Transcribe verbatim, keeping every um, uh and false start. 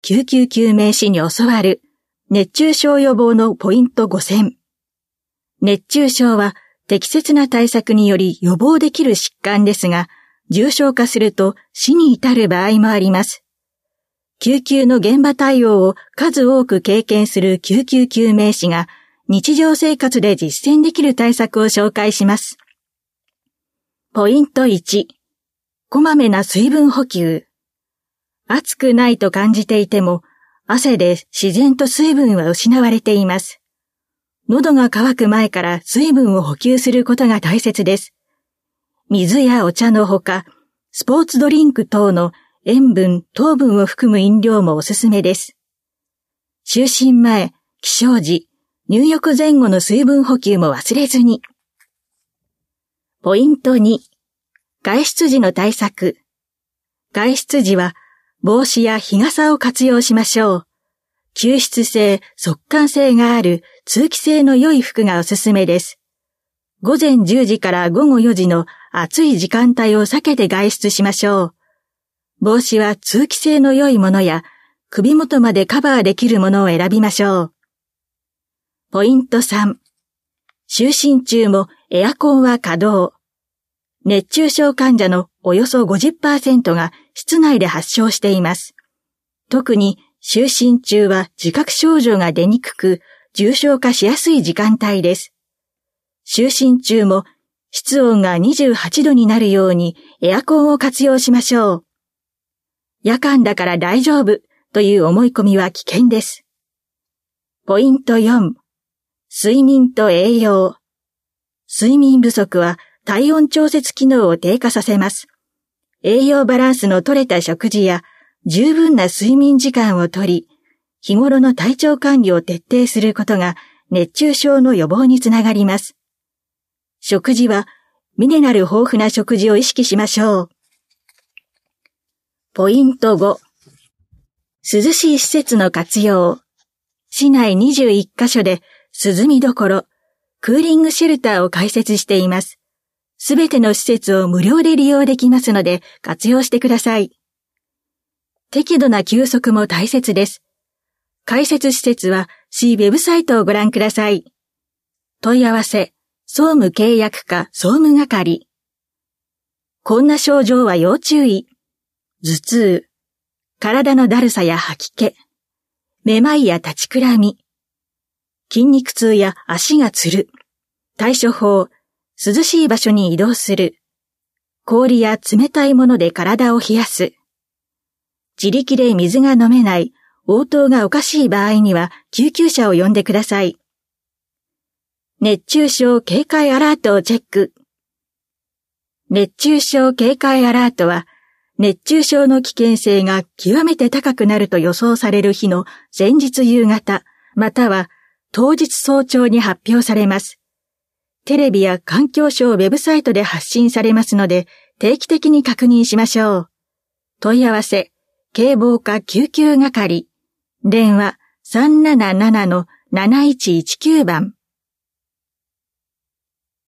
救急救命士に教わる熱中症予防のポイントご選。熱中症は適切な対策により予防できる疾患ですが、重症化すると死に至る場合もあります。救急の現場対応を数多く経験する救急救命士が日常生活で実践できる対策を紹介します。ポイントいち、こまめな水分補給。暑くないと感じていても、汗で自然と水分は失われています。喉が渇く前から水分を補給することが大切です。水やお茶のほか、スポーツドリンク等の塩分、糖分を含む飲料もおすすめです。就寝前、起床時、入浴前後の水分補給も忘れずに。ポイントに、外出時の対策。外出時は帽子や日傘を活用しましょう。吸湿性、速乾性がある通気性の良い服がおすすめです。午前じゅうじから午後よじの暑い時間帯を避けて外出しましょう。帽子は通気性の良いものや首元までカバーできるものを選びましょう。ポイントさん、就寝中もエアコンは稼働。熱中症患者のおよそ ごじゅっパーセント が室内で発症しています。特に就寝中は自覚症状が出にくく、重症化しやすい時間帯です。就寝中も室温がにじゅうはちどになるようにエアコンを活用しましょう。夜間だから大丈夫という思い込みは危険です。ポイントよん、睡眠と栄養。睡眠不足は体温調節機能を低下させます。栄養バランスの取れた食事や十分な睡眠時間をとり、日頃の体調管理を徹底することが熱中症の予防につながります。食事はミネラル豊富な食事を意識しましょう。ポイントご、涼しい施設の活用。市内にじゅういっカ所で涼みどころ、クーリングシェルターを開設しています。すべての施設を無料で利用できますので活用してください。適度な休息も大切です。開設施設は市ウェブサイトをご覧ください。問い合わせ、総務契約課総務係。こんな症状は要注意。頭痛、体のだるさや吐き気、めまいや立ちくらみ、筋肉痛や足がつる、対処法、涼しい場所に移動する、氷や冷たいもので体を冷やす、自力で水が飲めない、応答がおかしい場合には救急車を呼んでください。熱中症警戒アラートをチェック。熱中症警戒アラートは、熱中症の危険性が極めて高くなると予想される日の前日夕方、または当日早朝に発表されます。テレビや環境省ウェブサイトで発信されますので、定期的に確認しましょう。問い合わせ、警防課救急係。電話 さんなななのなないちいちきゅう 番。